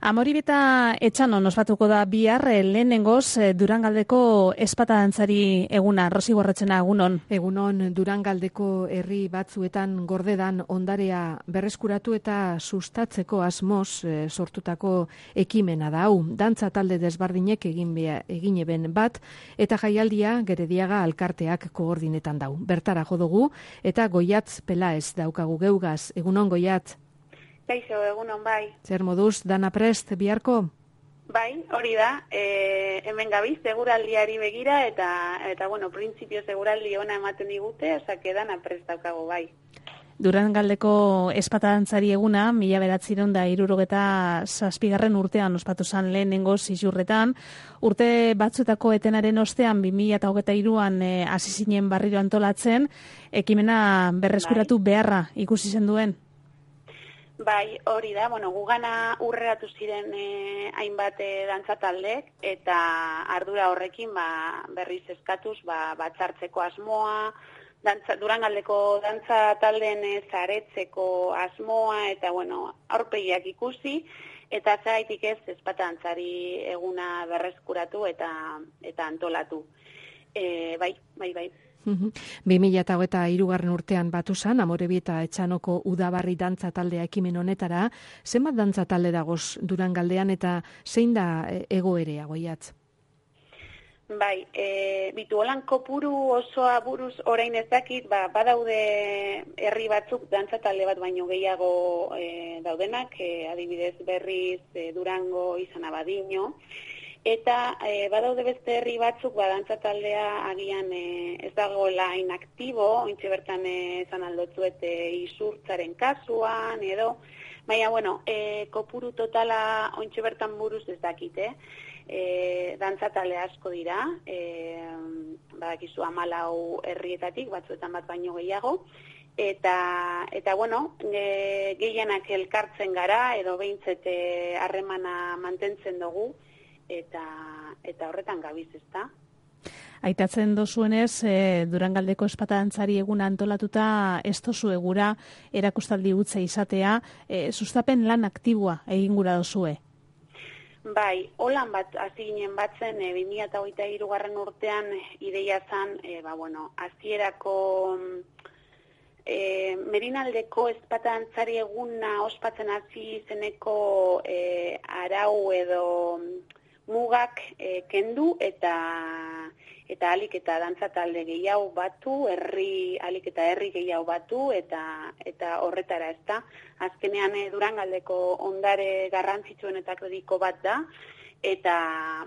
Amoribeta Etxanon ospatuko da bihar lehenengoz Durangaldeko espata dantzari eguna. Rosi Gorretxena, egunon. Egunon, Durangaldeko herri batzuetan gordedan ondarea berreskuratu eta sustatzeko asmoz sortutako ekimena da hau. Dantza talde desbardinek egin eben bat eta jaialdia Gerediaga alkarteak koordinetan dau. Bertara jo dugu eta Goiatz Pelaez daukagu geugaz. Egunon, Goiatz. Kaixo, egunon bai. Zer moduz, dana prest biharko? Bai, hori da, hemen gabiz, seguraldiari begira, eta bueno, printzipio seguraldi ona ematen digute, osake dana prest daukago bai. Durangaldeko espata dantzari eguna, 1967 urtean ospatu zan lehenengo Zizurretan. Urte batzuetako etenaren ostean, 2023an hasi zinen barriro antolatzen, ekimena berreskuratu beharra ikusi zen duen. Bai, hori da, bueno, gugana urreratu ziren hainbat dantza taldek eta ardura horrekin berriz eskatuz batzartzeko asmoa, Durangaldeko dantza taldeen zaretzeko asmoa eta bueno, aurpegiak ikusi eta zaitik ez espata dantzari eguna berreskuratu eta antolatu. Bai. 2023 urtean batu zan, Amorebieta Etxanoko udabarri dantza taldea ekimen honetara. Zenbat dantza talde dagoz Durangaldean eta zein da egoerea, Goiatz? Bai, bitu holan kopuru osoa buruz orain ez dakit, badaude herri batzuk dantza talde bat baino gehiago daudenak, adibidez Berriz, Durango, Izan Abadiño. Eta badaude beste herri batzuk dantza taldea agian ez dagoela inaktibo, ointxe bertan esan aldotzuet Izurtzaren kasuan edo, baina bueno, kopuru totala ointxe bertan buruz ez dakite, dantza talde asko dira, badakizu 14 herrietatik, batzuetan bat baino gehiago, eta bueno, gehienak elkartzen gara edo behintzet harremana mantentzen dugu, eta horretan gabiz, ezta? Aitatzen dozuenez, Durangaldeko espata dantzari eguna antolatuta ez dozu egura erakustaldi utza izatea, sustapen lan aktiboa egin gura dozue? Bai, holan bat hasi ginen batzen 2023 urtean ideia zan, hasierako Merinaldeko espata dantzari eguna ospatzen hasi zeneko arau edo mugak kendu eta alik eta dantza talde gehiago batu, alik eta herri gehiago batu eta horretara, ezta. Azkenean Durangaldeko ondare garrantzitsuenetako bat da eta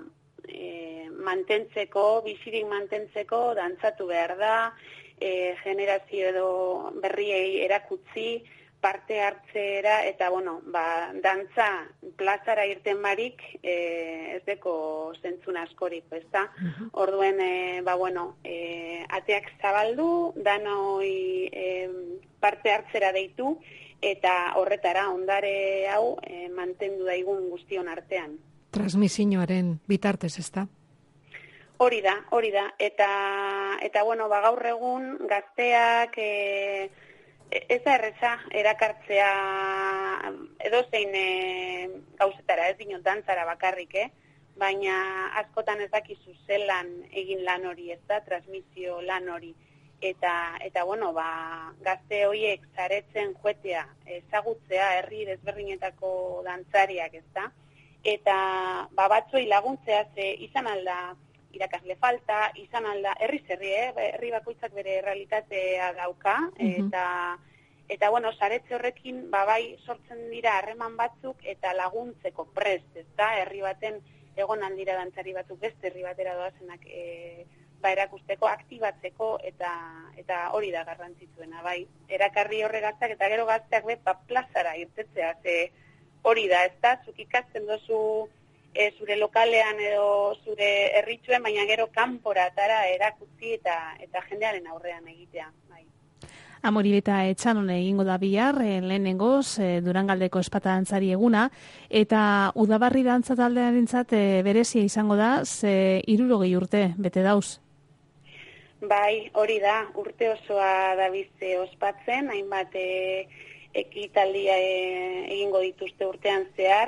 bizirik mantentzeko dantzatu behar da, generazio edo berriei erakutsi, parte hartzera eta dantza plazara irten barik ez deko zentzun askorik, ezta? Orduen ateak zabaldu, danoi parte hartzera deitu eta horretara ondare hau mantendu daigun guztion artean. Transmisioaren bitartez, ezta? Hori da. Eta gaur egun gazteak ez da erreza erakartzea edozein gauzetara, ez dinot dantzara bakarrik, baina askotan ez dakizu zelan egin lan hori, ez da, transmisio lan hori. Eta gazte horiek zaretzen joetea, ezagutzea herri desberdinetako dantzariak, ez da, eta batzoi laguntzea izan alda irakasle falta, izan alda, herri bakoitzak bere realitatea dauka, eta saretze horrekin, bai sortzen dira harreman batzuk eta laguntzeko prest, ezta, herri baten egon aldira dantzari batzuk beste herri batera doazenak erakusteko, aktibatzeko, eta hori da garrantzitsuena, bai, erakarri horre gazteak, eta gero gazteak plazara irtetzea, hori da, ezta, zuk ikasten dozu zure lokalean edo zure herritxuen, baina gero kanporatara erakutsi eta jendearen aurrean egitea. Bai. Amoribeta Etxanon egingo da bihar, lehenengoz Durangaldeko espata dantzari eguna, eta udabarri dantza taldearentzat berezia izango da, 60 urte bete dauz. Bai, hori da, urte osoa dabize ospatzen, hainbat ekitaldia egingo dituzte urtean zehar,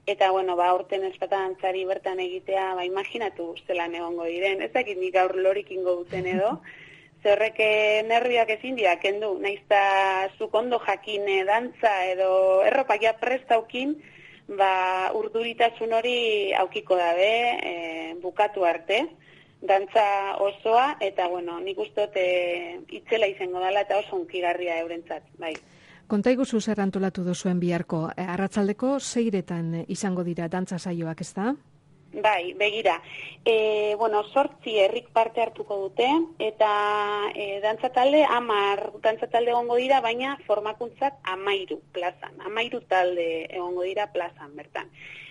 Eta, bueno, aurten ezpata dantzari bertan egitea, imaginatu zelan egongo diren. Ez dakit nik gaur lorik ingo duten edo, zerrek nerviak ezin dira, kendu, naizta zuk ondo jakin dantza edo erropak ja prestaukin, urduritasun hori aukiko dabe, bukatu arte, dantza osoa, eta, bueno, nik ustot itzela izango dela eta oso unkigarria eurentzat, bai. Konta iguzu zer antolatu duzuen biharko, arratsaldeko 6etan izango dira dantza saioak, ez da? Bai, begira. 8 herrik parte hartuko dute, eta dantzatalde 10 dantzatalde egongo dira, baina formakuntzak 13 plazan. 13 talde egongo dira plazan, bertan.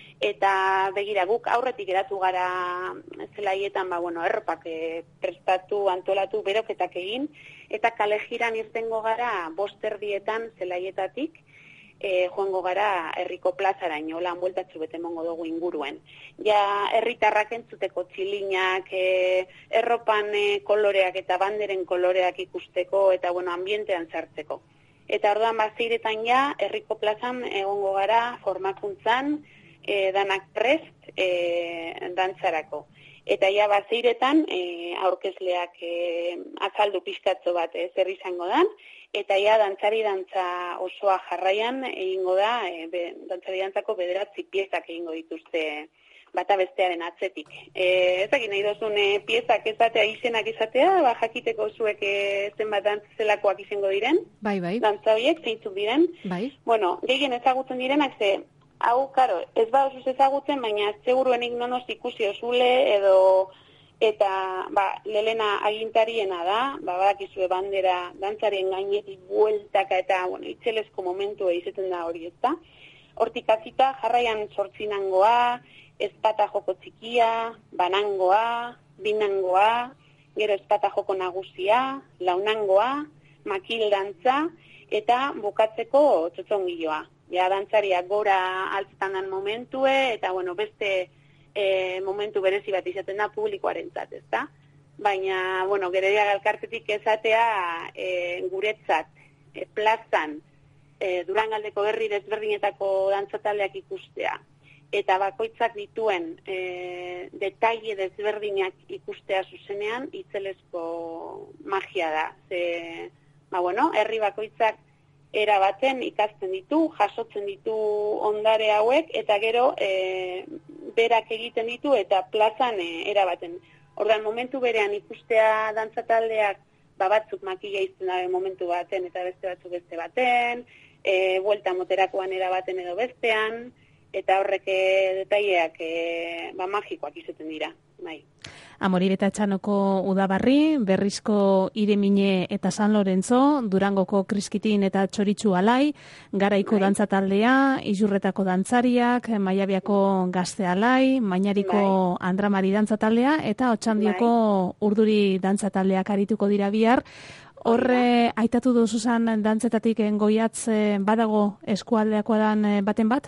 Eta begira, guk aurretik geratu gara zelaietan, erropak prestatu, antolatu, beroketak egin, eta kale jiran irtengo gara 5:30 zelaietatik, joango gara herriko plazaraino, lan bueltatxu bete emongo dugu inguruen. Ja, herritarrak entzuteko txilinak, erropan koloreak eta banderen koloreak ikusteko, eta, ambientean sartzeko. Eta orduan 6etan ja, herriko plazan egongo gara formakuntzan, danak prest dantzarako. Eta ja 6etan aurkezleak azaldu pixkatzo bat zer izango dan, eta ja dantzari dantza osoa jarraian egingo da, dantzari dantzako 9 piezak egingo dituzte bata bestearen atzetik. Ezagin nahi dozun piezak ezatea, izenak ezatea, jakiteko zuek zenbat dantzelakoak izango diren, bai. Dantza horiek, zeintzuk diren. Bai. Bueno, gehien ezagutzen direnak hau, karo, ez osuz ezagutzen, baina seguruenik nonoz ikusi osule edo, eta, lelena agintariena da, badakizue bandera dantzarien gainetik bueltaka eta, itzelezko momentua izaten da hori, ez da. Hortik azita, jarraian 8 ezpata joko txikia, banangoa, binangoa, gero ezpata joko nagusia, launangoa, makil dantza, eta bukatzeko txotxongiloa. Ja, dantzariak gora altzetan dan momentue, eta, beste momentu berezi bat izaten da publikoarentzat, ez da? Baina, Geredia Galkartetik ezatea guretzat, plazan, Durangaldeko herri desberdinetako dantzataldeak ikustea, eta bakoitzak dituen detaile desberdinak ikustea zuzenean, itzelezko magia da. Herri bakoitzak erabaten ikasten ditu, jasotzen ditu ondare hauek, eta gero berak egiten ditu eta plazan erabaten. Ordan momentu berean ikustea dantzataldeak, batzuk makila izten dabe momentu baten eta beste batzuk beste baten, buelta moterakoan erabaten edo bestean, eta horrek detaileak magikoak izaten dira. Bai. Amorireta Etxanoko Udabarri, Berrizko Iremine eta San Lorenzo, Durangoko Kriskitin eta Txoritxu Alai, Garaiko dantzataldea, Izurretako dantzariak, Maiabiako Gazte Alai, Mainariko Andramari dantzataldea eta Otxandioko Urduri dantzataldeak arituko dira bihar. Horre, aitatu duzuzan dantzetatik goiatz badago eskualdeakoa dan baten bat?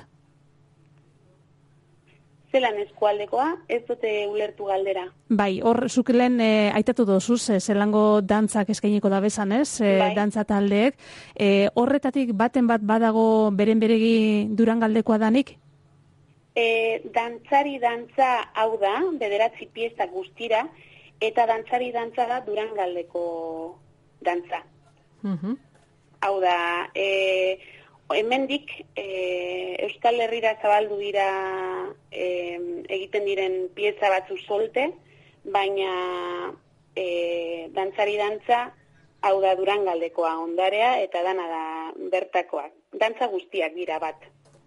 Zelan eskualdekoa, ez dute ulertu galdera. Bai, hor, zuk lehen aitatu dozuz, zelango dantzak eskainiko da bezan, ez? Dantza taldeek. Horretatik baten bat badago beren beregi Durangaldekoa danik? Dantzari dantza hau da, 9 piezak guztira, eta dantzari dantza da Durangaldeko dantza. Hau da, hemendik Euskal Herrira zabaldu dira egiten diren pieza batzu solte, baina dantzari dantza hau da Durangaldekoa ondarea eta dana da bertakoak. Dantza guztiak dira bat.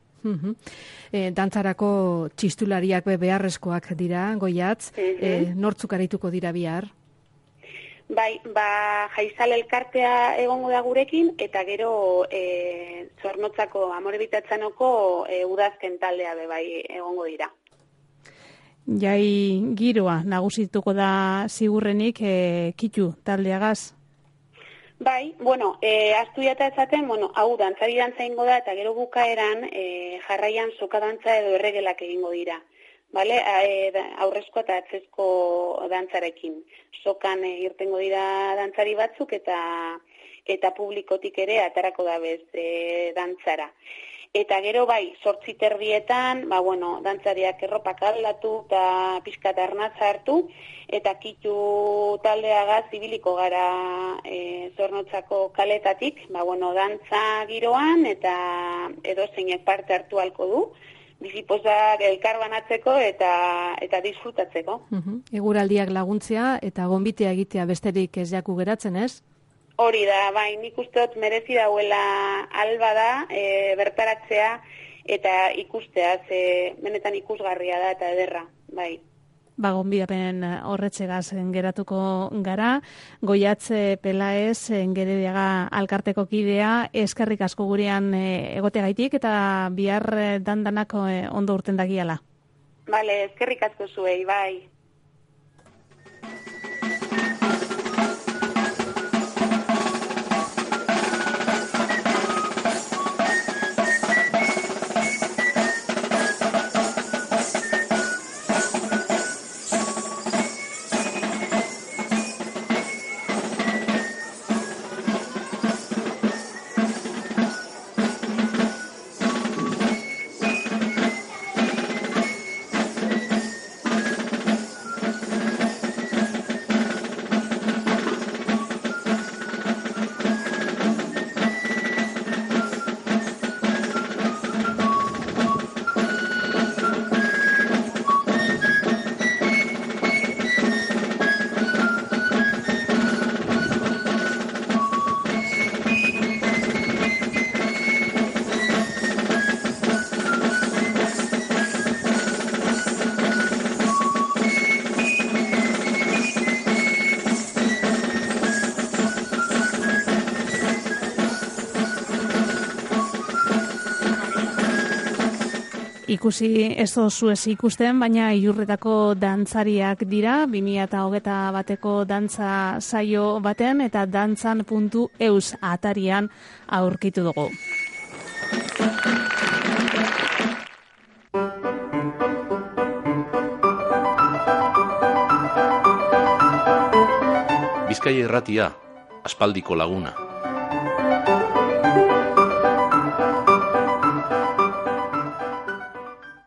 Dantzarako txistulariak beharrezkoak dira, Goiatz, nortzuk arituko dira bihar? Bai, Jaizal elkartea egongo da gurekin, eta gero Zornotzako, Amorebitatxanoko udazken taldea bai egongo dira. Jai giroa nagusituko da zigurrenik kitu taldeagaz? Bai, astu jata ezaten, hau dantzari dantza egingo da, eta gero bukaeran jarraian soka dantza edo erregelak egingo dira. Vale, aurrezko eta atzezko dantzarekin. Sokan irtengo dira dantzari batzuk eta publikotik ere atarako da bez dantzara. Eta gero bai, 8:30, dantzariak erropak aldatu eta pixka eta arnatza hartu, eta kitu taldeagaz ibiliko gara Zornotzako kaletatik, dantza giroan eta edozeinek parte hartu halko du, bizipozak elkar banatzeko eta disfrutatzeko. Eguraldiak laguntzea eta gonbitea egitea besterik ez jaku geratzen, ez? Hori da, bai, nik uste dut merezi dauela alba da, bertaratzea eta ikustea, benetan ikusgarria da eta ederra, bai. Gonbidapen horretxegaz geratuko gara. Goiatze Pelaez, Gerediaga alkarteko kidea, eskerrik asko gurean egotegaitik eta bihar dandanak ondo urten dagiala. Bale, eskerrik asko zuei, bai. Ikusi ez oso ez ikusten, baina Ilurretako dantzariak dira, 2021ko dantza saio batean eta dantzan.eus atarian aurkitu dugu. Bizkaia Irratia, aspaldiko laguna.